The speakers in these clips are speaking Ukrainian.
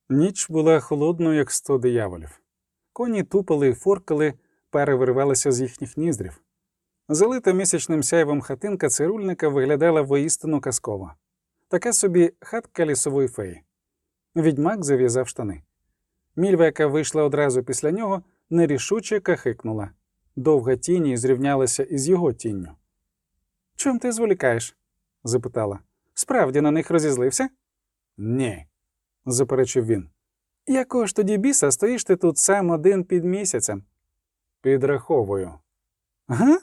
Ніч була холодною, як 100 дияволів. Коні тупали і форкали, пари виривалися з їхніх ніздрів. Залита місячним сяйвом хатинка цирульника виглядала воістину казково. Така собі хатка лісової феї. Відьмак зав'язав штани. Мільва, яка вийшла одразу після нього, нерішуче кахикнула. Довга тіні зрівнялася із його тінню. «Чом ти зволікаєш?» – запитала. «Справді на них розізлився?» «Ні», – заперечив він. «Якого ж тоді біса стоїш ти тут сам один під місяцем?» «Підраховую». «Га?»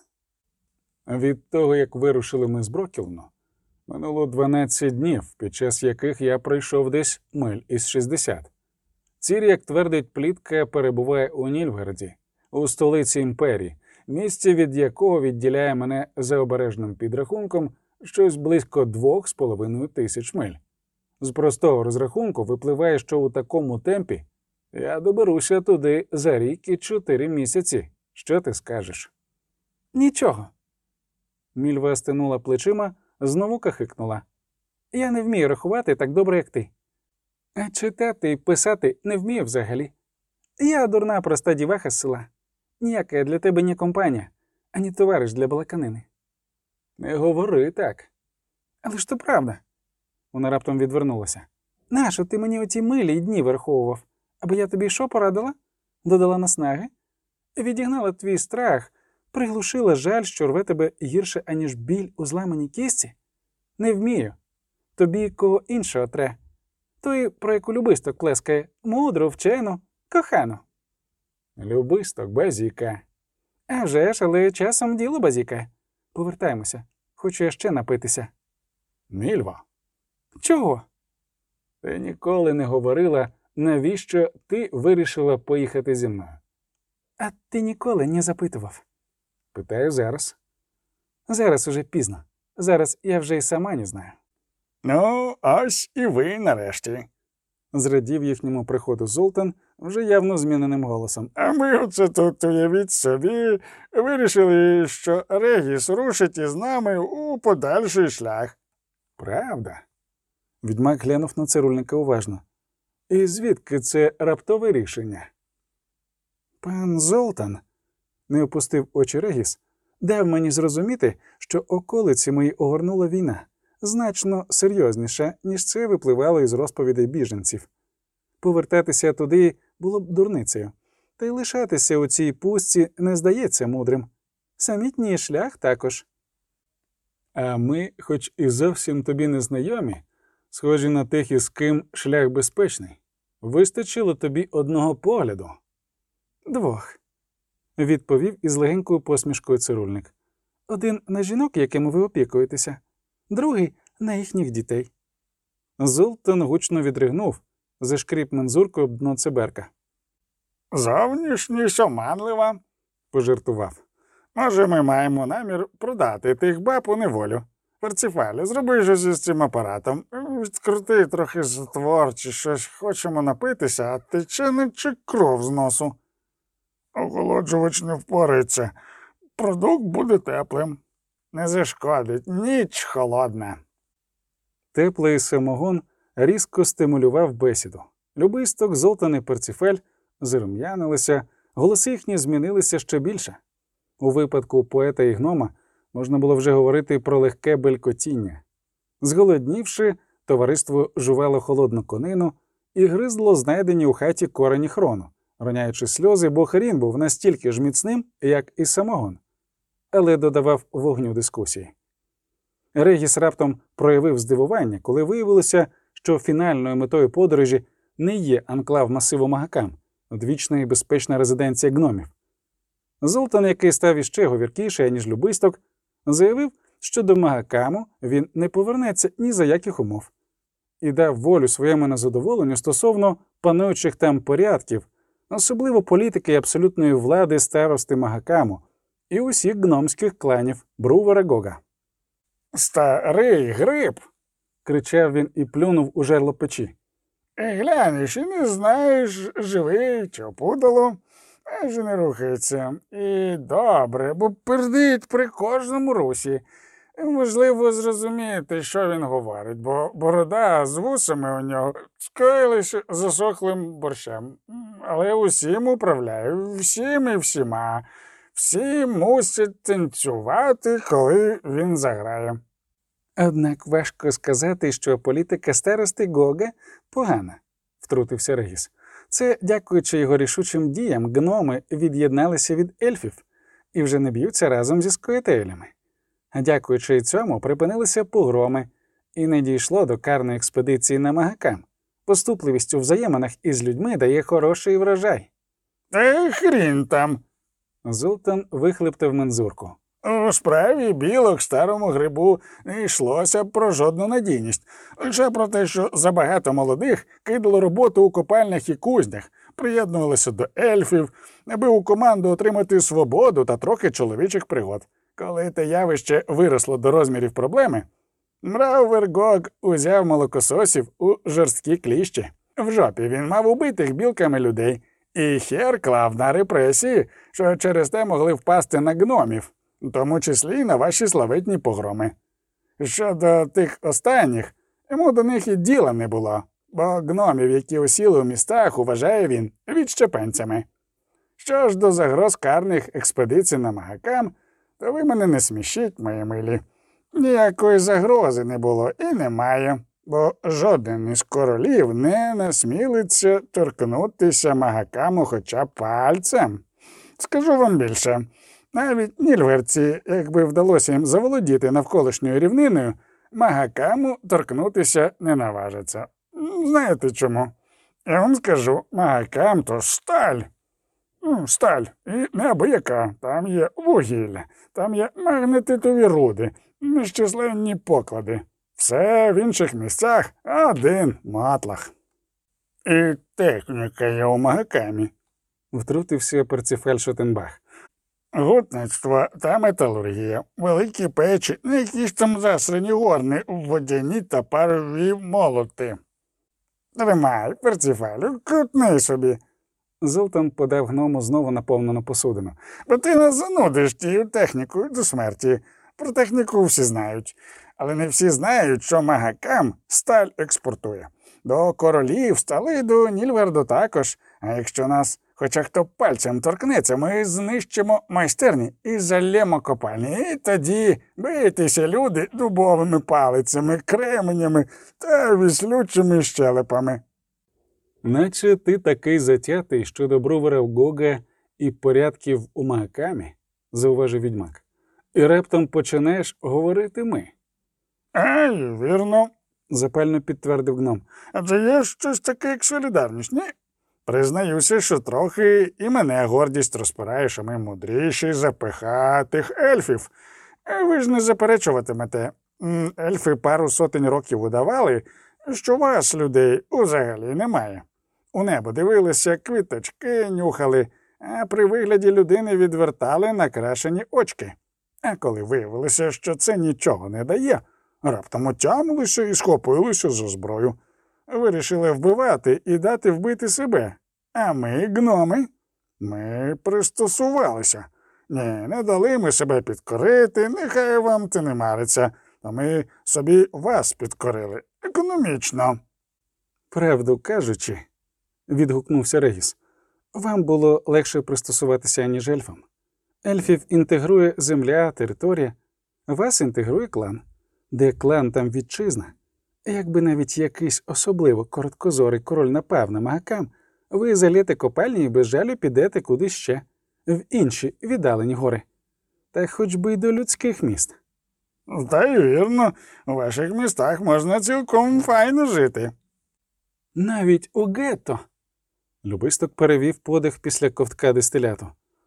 Від того, як вирушили ми з Брокілну, минуло 12 днів, під час яких я пройшов десь миль із 60. Цір, як твердить плітка, перебуває у Нільфгарді, у столиці імперії, місце, від якого відділяє мене за обережним підрахунком щось близько 2,5 тисяч миль. З простого розрахунку випливає, що у такому темпі я доберуся туди за рік і 4 місяці. Що ти скажеш? Нічого. Мільва стинула плечима, знову кахикнула. Я не вмію рахувати так добре, як ти. А читати і писати не вмію взагалі. Я дурна проста діваха з села. Ніяка я для тебе ні компанія, ані товариш для балаканини. Не говори так. Але ж то правда. Вона раптом відвернулася. Нащо ти мені оті милі й дні вираховував? Аби я тобі що порадила? Додала наснаги? Відігнала твій страх, приглушила жаль, що рве тебе гірше, аніж біль у зламаній кістці? Не вмію. Тобі кого іншого тре. Той, про яку любисток плескає, мудро, вчено, кохано. Любисток базіка. А вже ж, але часом діло базіка. Повертаємося. Хочу я ще напитися. Мільва. Чого? Ти ніколи не говорила, навіщо ти вирішила поїхати зі мною. А ти ніколи не запитував. Питаю зараз. Зараз уже пізно. Зараз я вже й сама не знаю. Ну, ось і ви нарешті. Зрадів їхньому приходу Золтан вже явно зміненим голосом. А ми оце тут, уявіть собі, вирішили, що Регіс рушить із нами у подальший шлях. Правда? Відьмак глянув на цирульника уважно. І звідки це раптове рішення? Пан Золтан, не опустив очі Регіс, дав мені зрозуміти, що околиці мої огорнула війна, значно серйозніша, ніж це випливало із розповідей біженців. Повертатися туди було б дурницею, та й лишатися у цій пустці не здається мудрим. Самітній шлях також. А ми, хоч і зовсім тобі не знайомі, схожі на тих, із ким шлях безпечний. Вистачило тобі одного погляду. 2. Відповів із легенькою посмішкою цирульник. Один на жінок, якими ви опікуєтеся, другий на їхніх дітей. Золтан гучно відригнув, зашкріп мензуркою об дно циберка. Зовнішність оманлива, пожартував. Може, ми маємо намір продати тих баб у неволю. Парцефалю, зроби щось із цим апаратом. Відкрути трохи затвор чи щось, хочемо напитися, а тече наче кров з носу. Охолоджувач не впорається. Продукт буде теплим. Не зашкодить, ніч холодна. Теплий самогон різко стимулював бесіду. Любисток, Золтан і Перцефаль зарум'янилися, голоси їхні змінилися ще більше. У випадку поета і гнома можна було вже говорити про легке белькотіння. Зголоднівши, товариство жувало холодну конину і гризло знайдені у хаті корені хрону, роняючи сльози, бо хрін був настільки ж міцним, як і самогон. Але додавав вогню дискусії. Регіс раптом проявив здивування, коли виявилося, що фінальною метою подорожі не є анклав масиву Магакам, одвічна і безпечна резиденція гномів. Золтан, який став іще говіркіший, ніж любисток, заявив, що до Магакаму він не повернеться ні за яких умов. І дав волю своєму незадоволенню стосовно пануючих там порядків, особливо політики і абсолютної влади старости Магакаму і усіх гномських кланів Брувера Гога. «Старий гриб!» – кричав він і плюнув у жерло печі. «Глянеш і не знаєш, живий чи опудало, майже не рухається. І добре, бо пердить при кожному русі. Можливо, зрозумієте, що він говорить, бо борода з вусами у нього скоїлися засохлим борщем. Але усім управляє, всім і всіма. Всі мусять танцювати, коли він заграє. Однак важко сказати, що політика старости Гога погана, втрутився Регіс. Це, дякуючи його рішучим діям, гноми від'єдналися від ельфів і вже не б'ються разом зі скоєтелями. А дякуючи цьому, припинилися погроми і не дійшло до карної експедиції на Магакам. Поступливість у взаєминах із людьми дає хороший врожай. Хрін там. Золтан вихлептав мензурку. У справі білок старому грибу не йшлося про жодну надійність. Лише про те, що забагато молодих кидало роботу у копальнях і кузнях, приєднувалися до ельфів, аби у команду отримати свободу та трохи чоловічих пригод. Коли те явище виросло до розмірів проблеми, Мраувергог узяв молокососів у жорсткі кліщі. В жопі він мав убитих білками людей, і хер клав на репресії, що через те могли впасти на гномів, в тому числі й на ваші славетні погроми. Щодо тих останніх, йому до них і діла не було, бо гномів, які осіли у містах, вважає він відщепенцями. Що ж до загроз карних експедицій на Магакам, то ви мене не смішіть, мої милі. Ніякої загрози не було і немає, бо жоден із королів не насмілиться торкнутися Магакаму хоча б пальцем. Скажу вам більше, навіть нільверці, якби вдалося їм заволодіти навколишньою рівниною, Магакаму торкнутися не наважаться. Знаєте чому? Я вам скажу, Магакам – то сталь. Сталь. І неабияка. Там є вугілля, там є магнетитові руди, нещисленні поклади. Все в інших місцях один матлах. І техніка є у Магакамі. Втрутився Перцифель Шотенбах. Гутництво та металургія, великі печі, не якісь там засрані горни, водяні та парові молоти. Тримай, Перцифелю, крутни собі. Золтан подав гному знову наповнену посудину. Бо ти нас занудиш тією технікою до смерті. Про техніку всі знають. Але не всі знають, що Магакам сталь експортує. До королів, стали до Нільверду також. А якщо нас хоча хто пальцем торкнеться, ми знищимо майстерні і залємо копальні. І тоді бийтеся люди дубовими палицями, кременями та віслючими щелепами. Наче ти такий затятий щодо Брувера в Гога і порядків у Магакамі, зауважив відьмак. І раптом починаєш говорити ми. Ай, вірно, запально підтвердив гном. Адже є щось таке, як солідарність, ні? Признаюся, що трохи і мене гордість розпирає, що ми мудріші за пихатих ельфів. Ви ж не заперечуватимете. Ельфи пару сотень років удавали, що вас, людей, взагалі немає. У небо дивилися, квіточки нюхали, а при вигляді людини відвертали накрашені очки. А коли виявилося, що це нічого не дає, раптом отямилися і схопилися за зброю. Вирішили вбивати і дати вбити себе. А ми, гноми, ми пристосувалися. Ні, не дали ми себе підкорити, нехай вам це не мариться. А ми собі вас підкорили. Економічно. Правду кажучи, відгукнувся Регіс, вам було легше пристосуватися, ніж ельфам. Ельфів інтегрує земля, територія, вас інтегрує клан. Де клан, там вітчизна. Якби навіть якийсь особливо короткозорий король напав на Магакам, ви заліте копальні і без жалю підете кудись ще, в інші віддалені гори. Та хоч би й до людських міст. Та й вірно, у ваших містах можна цілком файно жити. Навіть у гетто. Любисток перевів подих після ковтка дистиляту.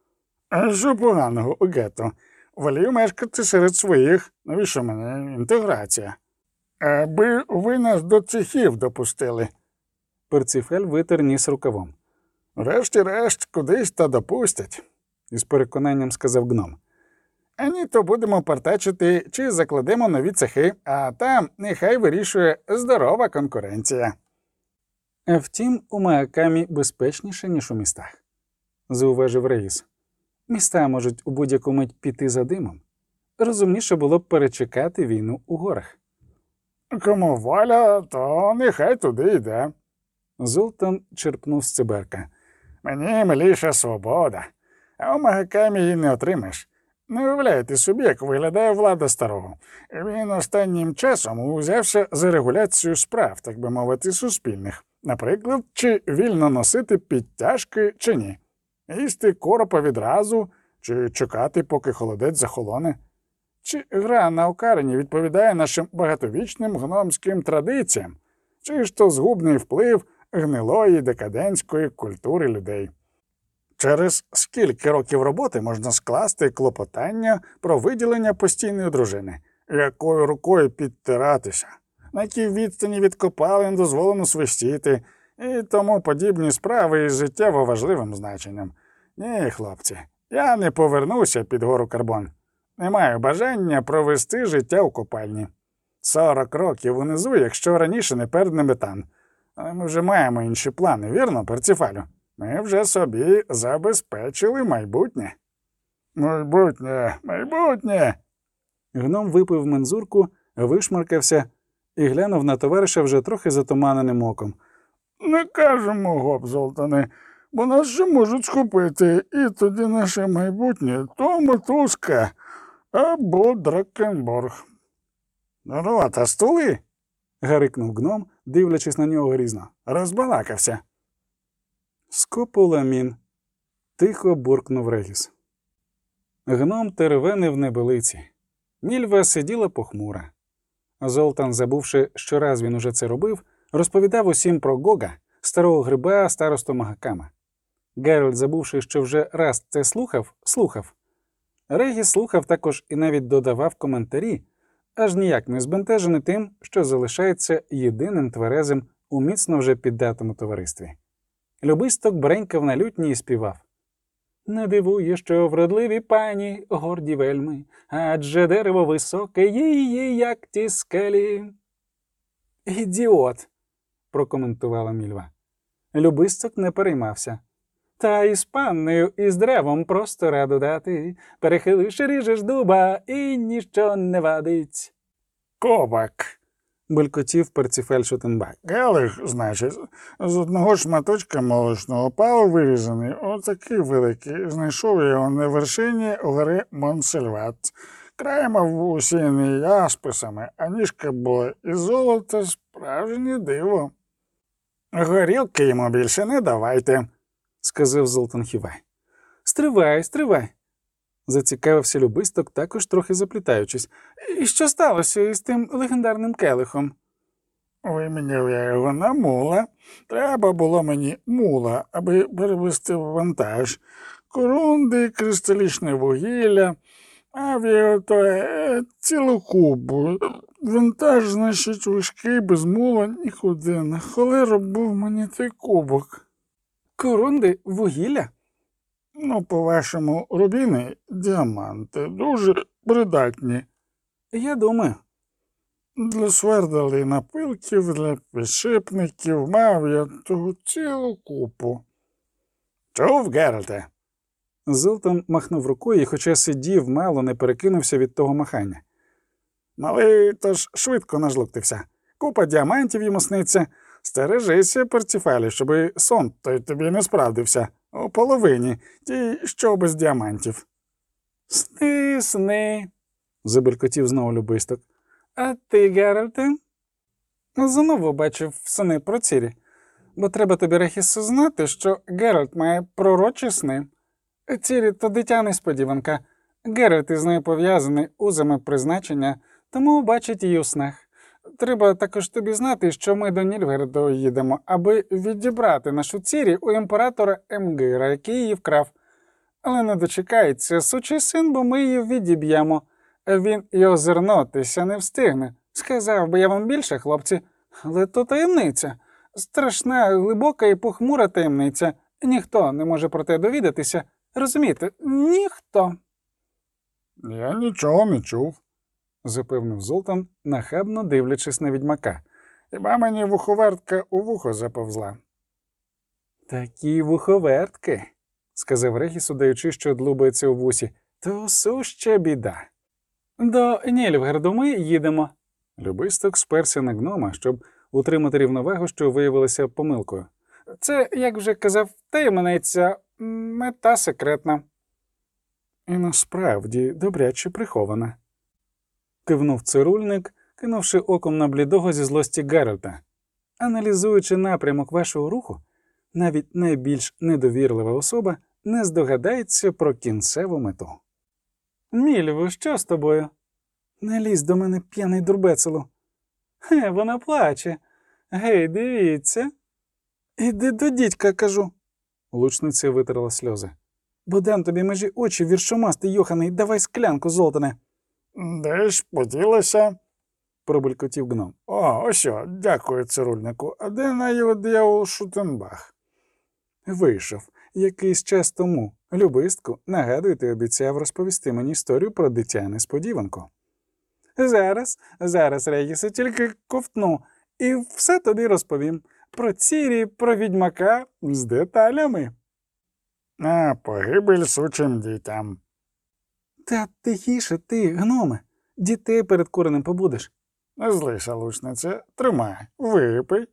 А що поганого у гетто? Волію мешкати серед своїх, навіщо мене інтеграція? Аби ви нас до цехів допустили. Перцифель витер ніс рукавом. Врешті-решт, кудись та допустять, із переконанням сказав гном. Ані то будемо партачити, чи закладемо нові цехи, а там нехай вирішує здорова конкуренція. А втім, у Магакамі безпечніше, ніж у містах, зауважив Регіс. Міста можуть у будь-яку мить піти за димом. розумніше було б перечекати війну у горах. Кому воля, то нехай туди йде. Золтан черпнув з циберка. Мені миліша свобода, а у Магакамі її не отримаєш. Не уявляєте собі, як виглядає влада старого. Він останнім часом узявся за регуляцію справ, так би мовити, суспільних. Наприклад, чи вільно носити підтяжки, чи ні. Їсти коропа відразу, чи чекати, поки холодець захолоне. Чи гра на окарині відповідає нашим багатовічним гномським традиціям, чи ж то згубний вплив гнилої декадентської культури людей. Через скільки років роботи можна скласти клопотання про виділення постійної дружини, якою рукою підтиратися, на якій відстані від копалин дозволено свистіти і тому подібні справи із життєво важливим значенням. Ні, хлопці, я не повернуся під гору Карбон. Не маю бажання провести життя у копальні. 40 років унизу, якщо раніше не передне метан. Але ми вже маємо інші плани, вірно, Перцефалю? Ми вже собі забезпечили майбутнє. Майбутнє. Гном випив мензурку, вишмаркався і глянув на товариша вже трохи затуманеним оком. Не кажемо, гоп, Золтане, бо нас ще можуть схопити, і тоді наше майбутнє то мотузка або Дракенборг. Рота стули? Гарикнув гном, дивлячись на нього грізно. Розбалакався. Скополамін. Тихо буркнув Регіс. Гном теревенив небелиці. Мільва сиділа похмура. Золтан, забувши, що раз він уже це робив, розповідав усім про Гога, старого гриба, старосту Магакама. Геральт, забувши, що вже раз це слухав. Регіс слухав також і навіть додавав коментарі, аж ніяк не збентежений тим, що залишається єдиним тверезим у міцно вже піддатому товаристві. Любисток бренькав на лютні і співав. Не дивує, що вродливі пані горді вельми, адже дерево високе її, як ті скелі. Ідіот, прокоментувала Мільва. Любисток не переймався. Та із паннею, і з древом просто раду дати. Перехилиш, ріжеш дуба, і ніщо не вадить. Кобак. Белькотів Перцефаль Шотенбак. Келих, значить, з одного шматочка молочного палу вирізаний, отакий великий. Знайшов його на вершині гори Монсельват. Край мав усіяний асписами, а ніжка була із золота, справжнє диво. Горілки йому більше не давайте, сказав Золтан Хівай. Стривай, зацікавився Любисток, також трохи заплітаючись. І що сталося із тим легендарним келихом? Виміняв я його на мула. Треба було мені мула, аби перевезти вантаж. Корунди, кристалічне вугілля, цілу кубу. Вантаж, значить, важкий, без мула нікуди. На холеру був мені той кубок. Корунди, вугілля? Ну, по-вашому, рубіни, діаманти, дуже придатні. Я думаю. Для свердел і напилків, для підшипників мав я ту цілу купу. Чув, Геральте? Золтан махнув рукою і, хоча сидів, мало не перекинувся від того махання. Малий тож швидко нажлуктився. Купа діамантів йому сниться. Стережися, Перцефалі, щоби сон той тобі не справдився. У половині, ті, що без діамантів. Сни, забелькотів знову Любисток. А ти, Геральте? Знову бачив сни про Цірі. Бо треба тобі, Регісе, знати, що Геральт має пророчі сни. Цірі – то дитя несподіванка. Геральт із нею пов'язаний узами призначення, тому бачить її у снах. Треба також тобі знати, що ми до Нільфгарду їдемо, аби відібрати нашу Цірі у імператора Емгира, який її вкрав. Але не дочекається сучий син, бо ми її відіб'ємо. Він і озирнутися не встигне. Сказав би я вам більше, хлопці, але то таємниця. Страшна, глибока і похмура таємниця. Ніхто не може про те довідатися. Розумієте? Ніхто. Я нічого не чув, запевнив Золтан, нахабно дивлячись на відьмака. Хіба мені вуховертка у вухо заповзла? Такі вуховертки, сказав Регіс, удаючи, що длубається у вусі, то суща біда. До Нільфгарду ми їдемо. Любисток сперся на гнома, щоб утримати рівновагу, що виявилася помилкою. Це, як вже казав, таємниця, мета секретна. І насправді добряче прихована. Кивнув цирульник, кинувши оком на блідого зі злості Геральта. Аналізуючи напрямок вашого руху, навіть найбільш недовірлива особа не здогадається про кінцеву мету. Мільво, що з тобою? Не лізь до мене, п'яний дурбецело. Вона плаче. Гей, дивіться. Іди до дідька, кажу. Лучниця витерла сльози. Бо дам тобі межі очі, віршомастий йоханий, давай склянку, золотане. Де ж поділася? Пробулькотів гном. О, ось о, дякую, цирульнику. А де на його диявол Шутенбах? Вийшов. Якийсь час тому. Любистку, нагадую, ти обіцяв розповісти мені історію про дитя-несподіванку. Зараз, Регісе, тільки ковтну, і все тобі розповім. Про Цірі, про відьмака, з деталями. А, погибель сучим дітям. Та тихіше ти, гноме, дітей перед куреним побудеш. Не злися, лучниця, тримай, випий.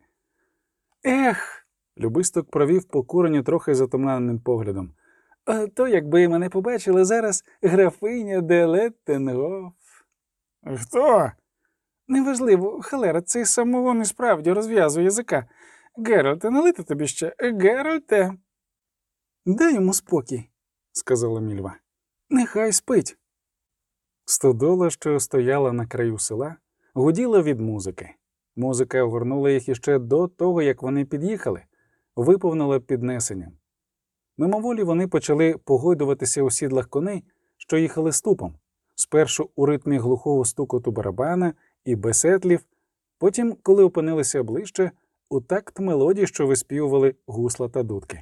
Ех, Любисток провів по куреню трохи затуманеним поглядом. То якби мене побачили зараз графиня де Леттенгоф. Хто? Неважливо, халера, цей самогон і справді розв'язує язика. Геральте, налити тобі ще? Геральте. Дай йому спокій, сказала Мільва. Нехай спить. Стодола, що стояла на краю села, гуділа від музики. Музика огорнула їх іще до того, як вони під'їхали, виповнила піднесенням. Мимоволі вони почали погойдуватися у сідлах коней, що їхали ступом, спершу у ритмі глухого стукоту барабана і бесетлів, потім, коли опинилися ближче, у такт мелодій, що виспівували гусла та дудки.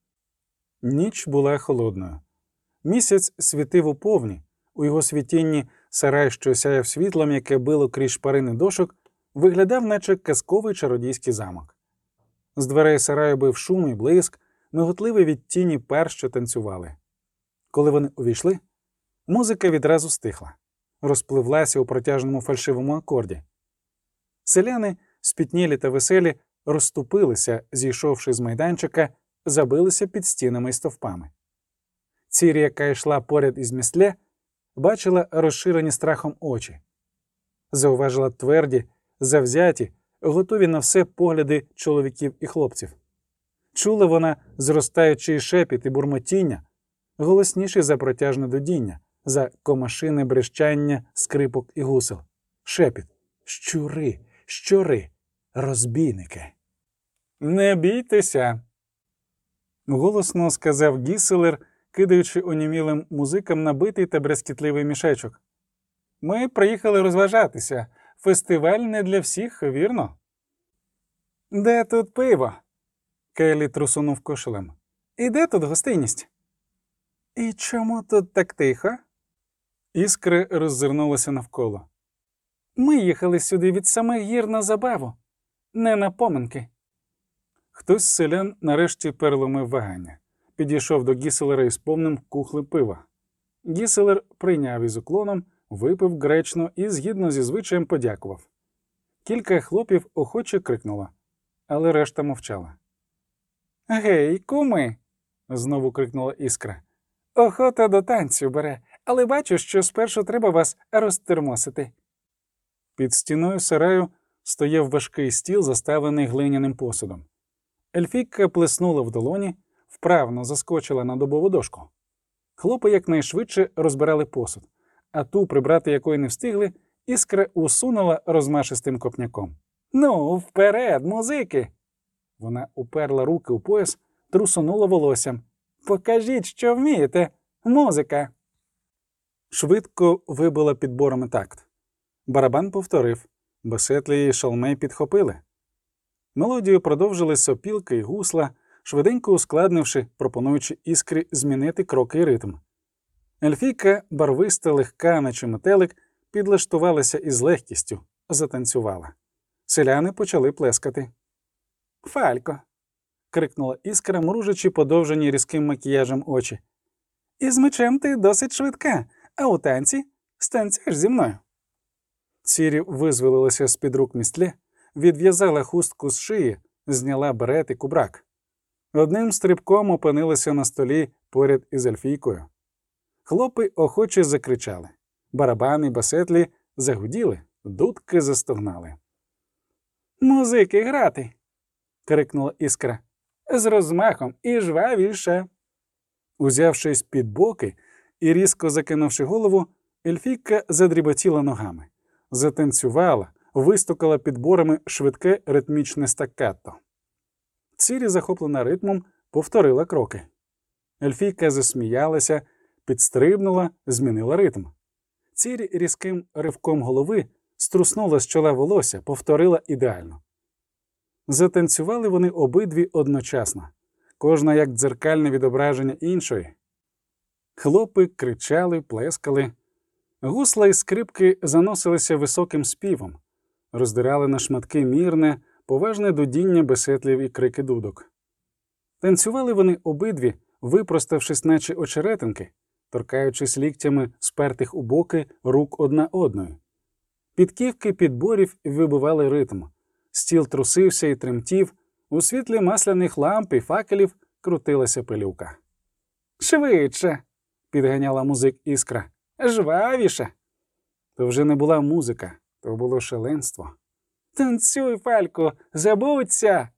Ніч була холодною. Місяць світив уповні, у його світінні сарай, що сяяв світлом, яке било крізь шпарини дошок, виглядав, наче казковий чародійський замок. З дверей сараю бив шум і блиск, миготливий від тіні пер, що танцювали. Коли вони увійшли, музика відразу стихла, розпливлася у протяжному фальшивому акорді. Селяни, спітнілі та веселі, розступилися, зійшовши з майданчика, забилися під стінами й стовпами. Цірі, яка йшла поряд із місля, бачила розширені страхом очі. Зауважила тверді, завзяті, готові на все погляди чоловіків і хлопців. Чула вона зростаючий шепіт і бурмотіння, голосніший за протяжне дудіння, за комашине брещання скрипок і гусел. Шепіт. Щури, щури, розбійники. «Не бійтеся!» голосно сказав Гіселер, кидаючи онімілим музикам набитий та брязкітливий мішечок. «Ми приїхали розважатися. Фестиваль не для всіх, вірно?» «Де тут пиво?» Келлі трусунув кошелем. «І де тут гостинність?» «І чому тут так тихо?» Іскра роззирнулася навколо. «Ми їхали сюди від самих гір на забаву, не на поминки». Хтось з селян нарешті переломив вагання. Підійшов до Гіселера із повним кухлем пива. Гіселер прийняв із уклоном, випив гречно і, згідно зі звичаєм, подякував. Кілька хлопів охоче крикнуло, але решта мовчала. «Гей, куми!» – знову крикнула Іскра. «Охота до танцю бере, але бачу, що спершу треба вас розтермосити». Під стіною сараю стояв важкий стіл, заставлений глиняним посудом. Ельфійка плеснула в долоні, вправно заскочила на дубову дошку. Хлопи якнайшвидше розбирали посуд, а ту, прибрати якої не встигли, Іскра усунула розмашистим копняком. «Ну, вперед, музики!» Вона уперла руки у пояс, трусонула волоссям. «Покажіть, що вмієте! Музика!» Швидко вибила підборами такт. Барабан повторив, бесетлі й шалмей підхопили. Мелодію продовжили сопілки й гусла, швиденько ускладнивши, пропонуючи Іскрі змінити кроки й ритм. Ельфійка, барвиста, легка, наче метелик, підлаштувалася із легкістю, затанцювала. Селяни почали плескати. «Фалько!» – крикнула Іскра, мружачи подовжені різким макіяжем очі. «Із мечем ти досить швидка, а у танці Станцюєш зі мною?» Цірі визволилася з-під рук містле, відв'язала хустку з шиї, зняла берет і кубрак. Одним стрибком опинилася на столі поряд із Ельфійкою. Хлопи охоче закричали. Барабани й басетлі загуділи, дудки застогнали. «Музики грати!» – крикнула Іскра. «З розмахом і жвавіше!» Узявшись під боки і різко закинувши голову, Ельфійка задріботіла ногами. Затанцювала, вистукала підборами швидке ритмічне стаккато. Цірі, захоплена ритмом, повторила кроки. Ельфійка засміялася, підстрибнула, змінила ритм. Цірі різким ривком голови струснула з чола волосся, повторила ідеально. Затанцювали вони обидві одночасно, кожна як дзеркальне відображення іншої. Хлопи кричали, плескали. Гусла і скрипки заносилися високим співом, роздирали на шматки мірне, поважне дудіння бесетлів і крики дудок. Танцювали вони обидві, випроставшись наче очеретинки, торкаючись ліктями спертих у боки рук одна одної. Підківки підборів вибивали ритм, стіл трусився і тремтів, у світлі масляних ламп і факелів крутилася пилюка. «Швидше!» – підганяла музик Іскра. «Жвавіше!» То вже не була музика, то було шаленство. «Танцюй, Фалько, забудься!»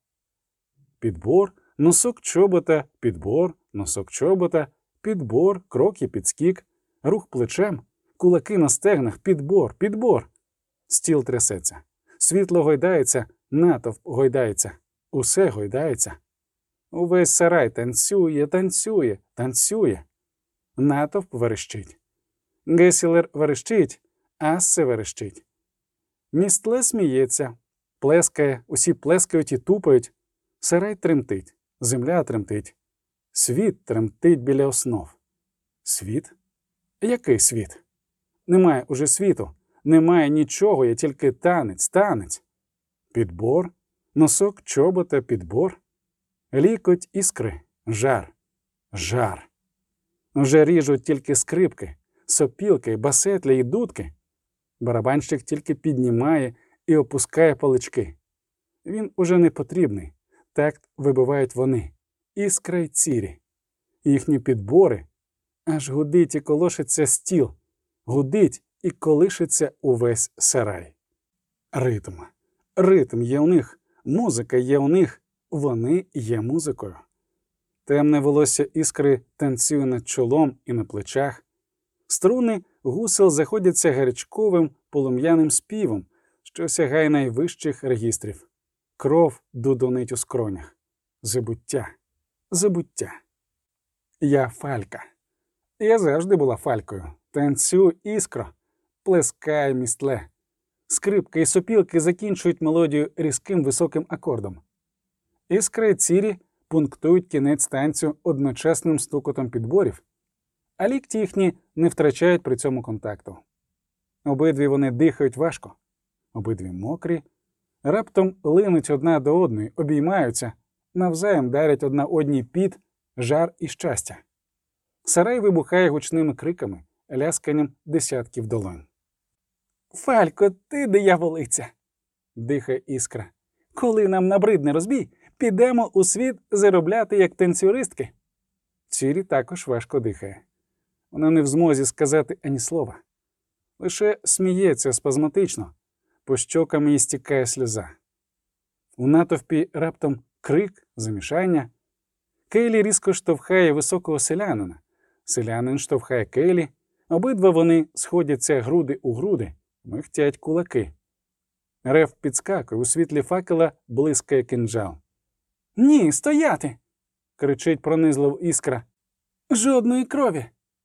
Підбор, носок чобота, підбор, носок чобота, підбор, крок і підскік, рух плечем, кулаки на стегнах, підбор, підбор. Стіл трясеться, світло гойдається, натовп гойдається, усе гойдається. Увесь сарай танцює, танцює, танцює. Натовп верещить. Гесілер верещить, Ассе верещить. Містле сміється, плескає, усі плескають і тупають. Сарай тремтить, земля тремтить. Світ тремтить біля основ. Світ? Який світ? Немає уже світу, немає нічого, є тільки танець, танець. Підбор, носок чобота, підбор. Лікоть іскри, жар, жар. Вже ріжуть тільки скрипки, сопілки, басетлі і дудки. Барабанщик тільки піднімає і опускає палички. Він уже не потрібний. Такт вибивають вони. Іскра й Цірі. Їхні підбори. Аж гудить і колошиться стіл. Гудить і колишиться увесь сарай. Ритм. Ритм є у них. Музика є у них. Вони є музикою. Темне волосся Іскри танцює над чолом і на плечах. Струни гусел заходяться гарячковим полум'яним співом, що сягає найвищих регістрів. Кров дудонить у скронях. Забуття. Забуття. Я Фалька. Я завжди була Фалькою. Танцюй, Іскро. Плескай, містле. Скрипки і сопілки закінчують мелодію різким високим акордом. Іскра і Цірі пунктують кінець танцю одночасним стукотом підборів, а лікті їхні не втрачають при цьому контакту. Обидві вони дихають важко, обидві мокрі, раптом линуть одна до одної, обіймаються, навзаєм дарять одна одній піт, жар і щастя. Сарай вибухає гучними криками, лясканням десятків долонь. «Фалько, ти дияволиця!» – дихає Іскра. «Коли нам набридне розбій, підемо у світ заробляти як танцюристки». Цірі також важко дихає. Вона не в змозі сказати ані слова. Лише сміється спазматично, по щокам їй стікає сльоза. У натовпі раптом крик, замішання. Кейлі різко штовхає високого селянина. Селянин штовхає Кейлі. Обидва вони сходяться груди у груди, михтять кулаки. Рев підскакує, у світлі факела блискає кинджал. «Ні, стояти!» – кричить пронизливо Іскра. «Жодної крові!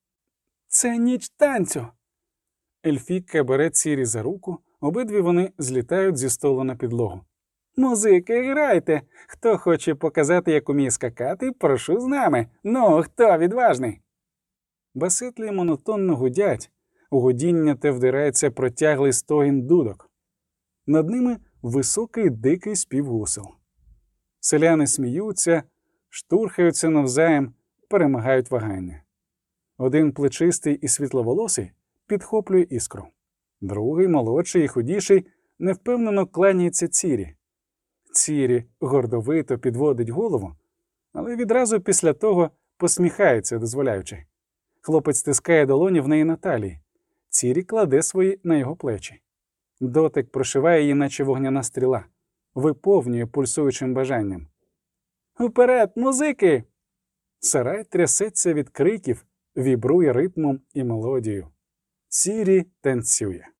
Це ніч танцю!» Ельфійка бере Цірі за руку, обидві вони злітають зі столу на підлогу. «Музики, грайте! Хто хоче показати, як уміє скакати, прошу з нами! Ну, хто відважний?» Басетлі монотонно гудять, у гудіння те вдирається протяглий стогін дудок. Над ними високий дикий спів гусел. Селяни сміються, штурхаються навзаєм, перемагають вагання. Один плечистий і світловолосий підхоплює іскру. Другий, молодший і худіший, невпевнено кланяється Цірі. Цірі гордовито підводить голову, але відразу після того посміхається, дозволяючи. Хлопець стискає долоні в неї на талії. Цірі кладе свої на його плечі. Дотик прошиває її, наче вогняна стріла, виповнює пульсуючим бажанням. «Уперед, музики!» Сарай трясеться від криків, вібрує ритмом і мелодією. Цірі танцює.